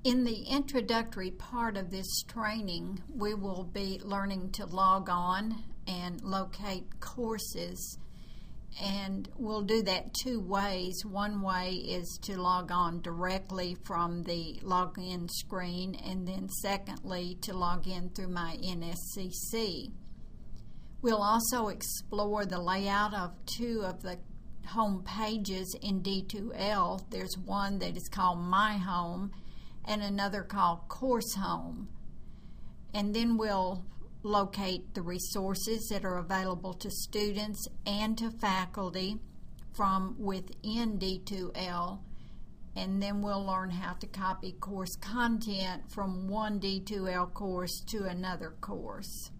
In the introductory part of this training, we will be learning to log on and locate courses, and we'll do that two ways. One way is to log on directly from the login screen, and then secondly to log in through my NSCC. We'll also explore the layout of two of the home pages in D2L. There's one that is called My Home and another called Course Home. And then we'll locate the resources that are available to students and to faculty from within D2L. And then we'll learn how to copy course content from one D2L course to another course.